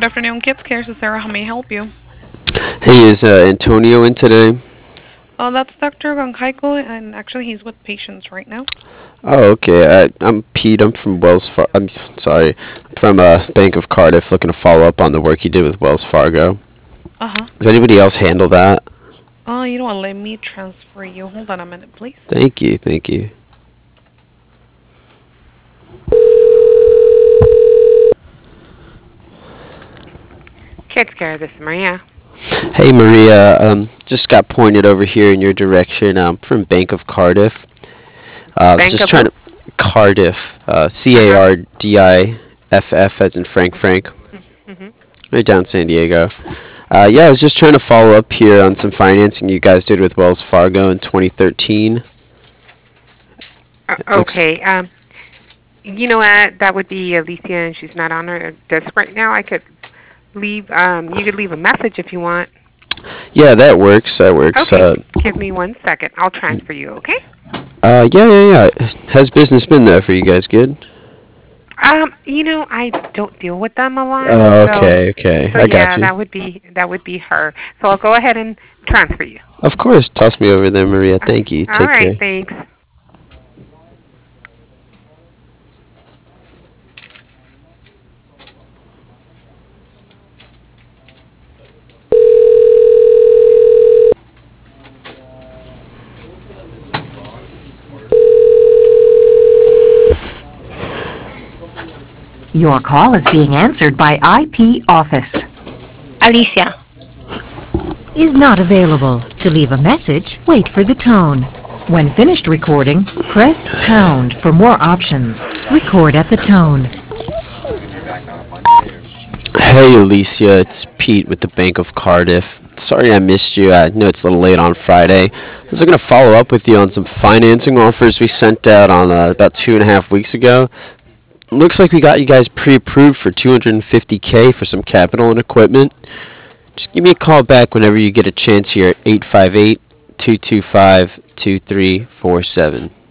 afternoon, Kids Care. This is Sarah. How may I help you? Hey, is Antonio in today? That's Dr. Gonkaiko, and actually he's with patients right now. Oh, okay. I'm Pete. I'm from Wells Fargo. I'm sorry, from Bank of Cardiff, looking to follow up on the work he did with Wells Fargo. Uh-huh. Does anybody else handle that? You know what? Let me transfer you. Hold on a minute, please. Thank you, thank you. Kids Care, this is Maria. Hey, Maria. Just got pointed over here in your direction. I'm from Bank of Cardiff. I was Bank just of trying who? to Cardiff. Uh-huh. Cardiff, as in Frank. Mm-hmm. Right down San Diego. Yeah, I was just trying to follow up here on some financing you guys did with Wells Fargo in 2013. It looks. Okay. You know what? That would be Alicia, and she's not on her desk right now. I could leave. You could leave a message if you want. Yeah, that works. That works. Okay. Give me 1 second. I'll transfer you. Okay. Yeah. How's business been there for you guys? Good. I don't deal with them a lot, Oh, so okay. so I got yeah, you. that would be her. So I'll go ahead and transfer you. Of course. Toss me over there, Maria. Uh, Thank you. All Take right. care. Thanks. Your call is being answered by IP Office. Alicia. Is not available. To leave a message, wait for the tone. When finished recording, press pound for more options. Record at the tone. Hey, Alicia. It's Pete with the Bank of Cardiff. Sorry I missed you. I know it's a little late on Friday. I was looking to follow up with you on some financing offers we sent out on about 2.5 weeks ago. Looks like we got you guys pre-approved for 250K for some capital and equipment. Just give me a call back whenever you get a chance here at 858-225-2347.